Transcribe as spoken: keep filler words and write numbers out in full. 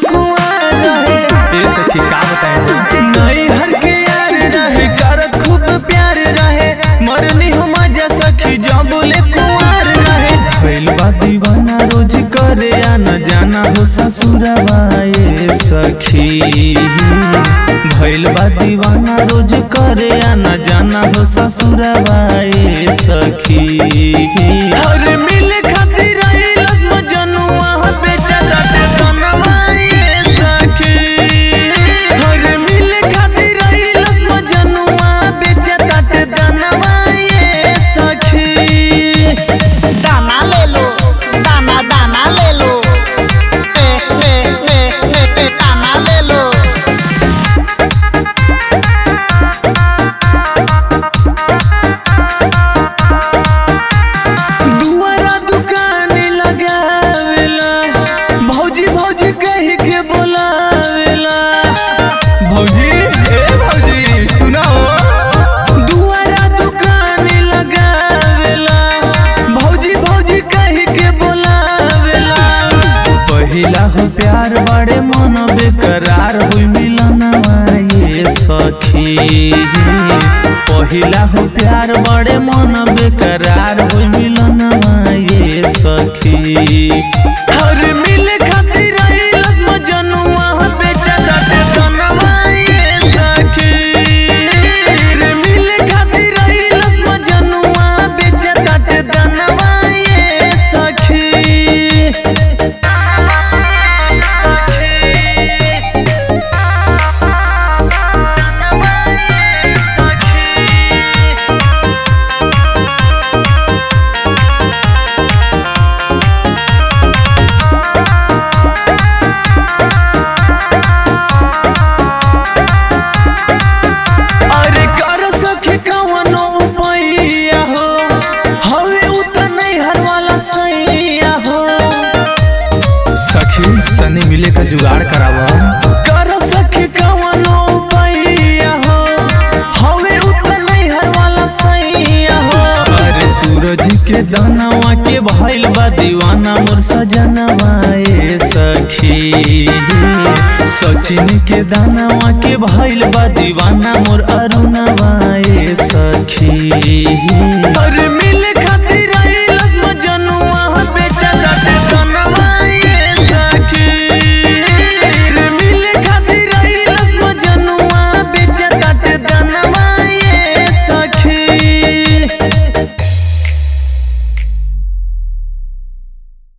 कुआर रहे। ए सखी का बताएं नहीं हर के यार रहे, करत खूब प्यार रहे, मरनी हो मजा सखी जब बोले कुआर रहे। भइल बा दीवाना रोज करे आना जाना हो ससुरवा ए सखी। भइल बा दीवाना रोज करे आना जाना हो ससुरवा ए सखी। और मिले खातिर रहिलस मजनुआ बेचा दाटे बनवा ए सखी। और मिले खातिर रहिलस मजनुआ बेचा दाटे बनवा ए सखी। दाना ले लो दाना दाना ले लो ले ले ले ले ले दाना ले लो। दुआरा दुकान लगावेला, भौजी भौजी कह के बोलावेला। भौजी ए भौजी सुनाओ। दुआरा दुकान लगावेला, भौजी भौजी कह के बोलावेला। पहिला हो प्यार बड़े मन बेकरार हुई मिलनवा ये सखी। पहिला हो प्यार बड़े मन बेकरार हुई मिलनवा ये सखी। और मिले खातिर रहिलस मजनुआ बेचा दाटे बनवा ए सखी। रे मिले खातिर रहिलस मजनुआ बेचा दाटे बनवा ए सखी। अरे कर सखी कवनो उपाया हो, हवे उ त नहीं हर वाला सैया हो। सखी तनी मिले का जुगाड़ करावा। कर सखी कवनो उपाया हो, हवे उ त नहीं हर वाला सैया हो। अरे सूरज के दानवा के भइल बा दीवाना मोर सजनवा ए सखी। सचिन के दानवा के भइल बा दीवाना मोर अरुणवा ए सखी।